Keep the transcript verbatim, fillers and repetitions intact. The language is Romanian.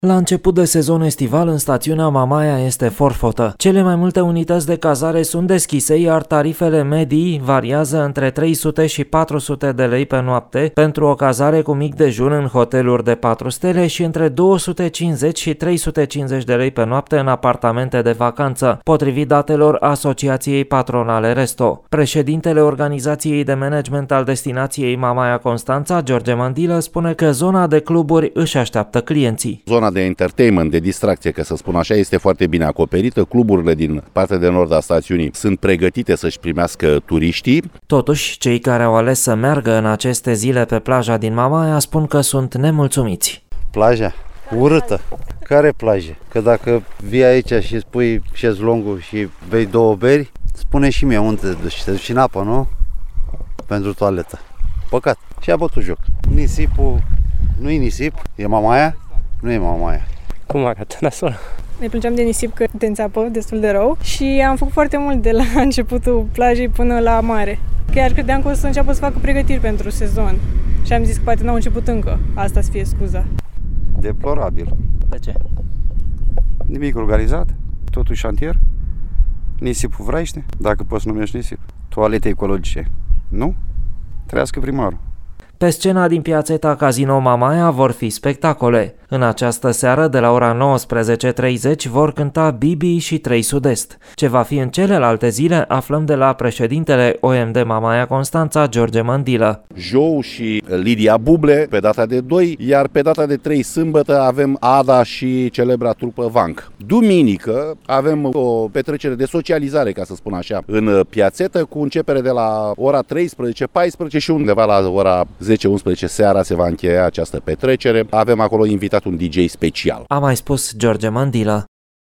La început de sezon estival, în stațiunea Mamaia este forfotă. Cele mai multe unități de cazare sunt deschise, iar tarifele medii variază între trei sute și patru sute de lei pe noapte pentru o cazare cu mic dejun în hoteluri de patru stele și între două sute cincizeci și trei sute cincizeci de lei pe noapte în apartamente de vacanță, potrivit datelor Asociației Patronale Resto. Președintele Organizației de Management al destinației Mamaia Constanța, George Mandilă, spune că zona de cluburi își așteaptă clienții. Zona de entertainment, de distracție, că să spun așa, este foarte bine acoperită. Cluburile din partea de nord a stațiunii sunt pregătite să-și primească turiștii. Totuși, cei care au ales să meargă în aceste zile pe plaja din Mamaia spun că sunt nemulțumiți. Plaja? Urâtă. Care plajă? Că dacă vii aici și spui șezlongul și bei două beri, spune și mie unde te duci. Te duci în apă, nu? Pentru toaletă. Păcat. Și a bătut joc. Nisipul nu e nisip, e Mamaia. Nu e Mamaia. Cum arată? Nasol. Ne plângeam de nisip că te înțeapă destul de rău și am făcut foarte mult de la începutul plajei până la mare. Chiar credeam că o să înceapă să facă pregătiri pentru sezon și am zis că poate n-au început încă. Asta să fie scuza. Deplorabil. De ce? Nimic organizat, totul șantier, nisipul vraiște, dacă poți numești nisip. Toalete ecologice. Nu? Trăiască primarul. Pe scena din piațeta Casino Mamaia vor fi spectacole. În această seară, de la ora nouăsprezece treizeci, vor cânta Bibi și trei Sud-Est. Ce va fi în celelalte zile, aflăm de la președintele O M D Mamaia Constanța, George Mandilă. Jou și Lidia Buble pe data de doi, iar pe data de trei, sâmbătă, avem Ada și celebra trupă Vanc. Duminică avem o petrecere de socializare, ca să spun așa, în piațetă, cu începere de la ora treisprezece paisprezece și undeva la ora zece unsprezece seara se va încheia această petrecere. Avem acolo invitat un D J special. A mai spus George Mandilă.